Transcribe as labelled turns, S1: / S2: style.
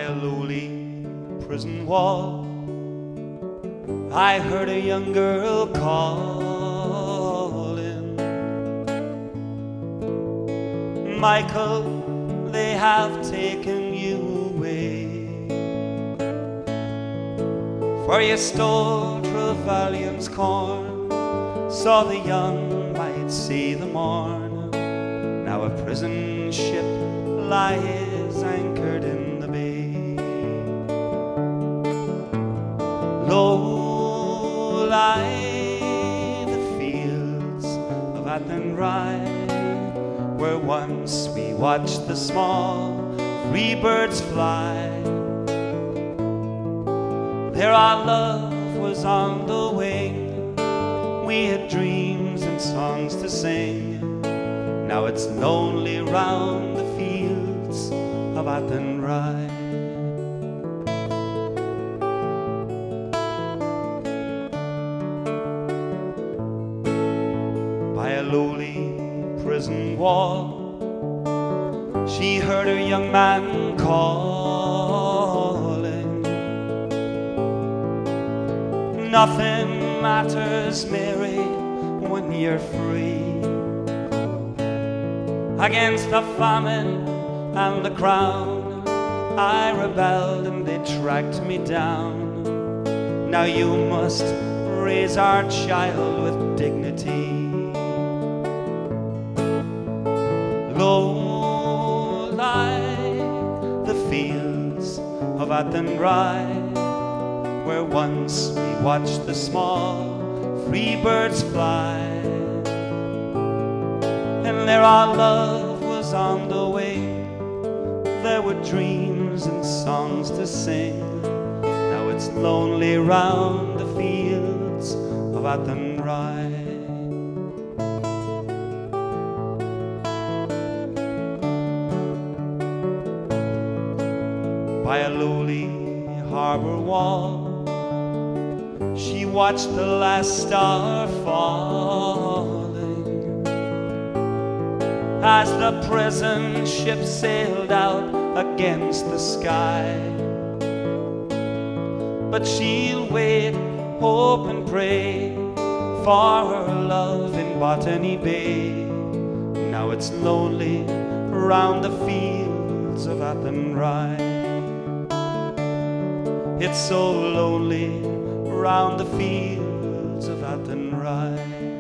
S1: a lowly prison wall, I heard a young girl calling, Michael, they have taken you away, for you stole Trevelyan's corn, so the young might see the morn. Now a prison ship lies anchored in the bay. Low lie the fields of Athenry, where once we watched the small free birds fly. There our love was on the wing, we had dreams and songs to sing. Now it's lonely round the fields of Athenry. By a lowly prison wall, she heard her young man calling. Nothing matters, Mary, when you're free. Against the famine and the crown, I rebelled and they tracked me down. Now you must raise our child with dignity. Low lie the fields of Athenry, where once we watched the small free birds fly. And there our love was on the wing, there were dreams and songs to sing. Now it's lonely round the fields of Athenry. By a lowly harbor wall, she watched the last star falling, as the prison ship sailed out against the sky. But she'll wait, hope and pray for her love in Botany Bay. Now it's lonely round the fields of Athenry. It's so lonely round the fields of Athenry.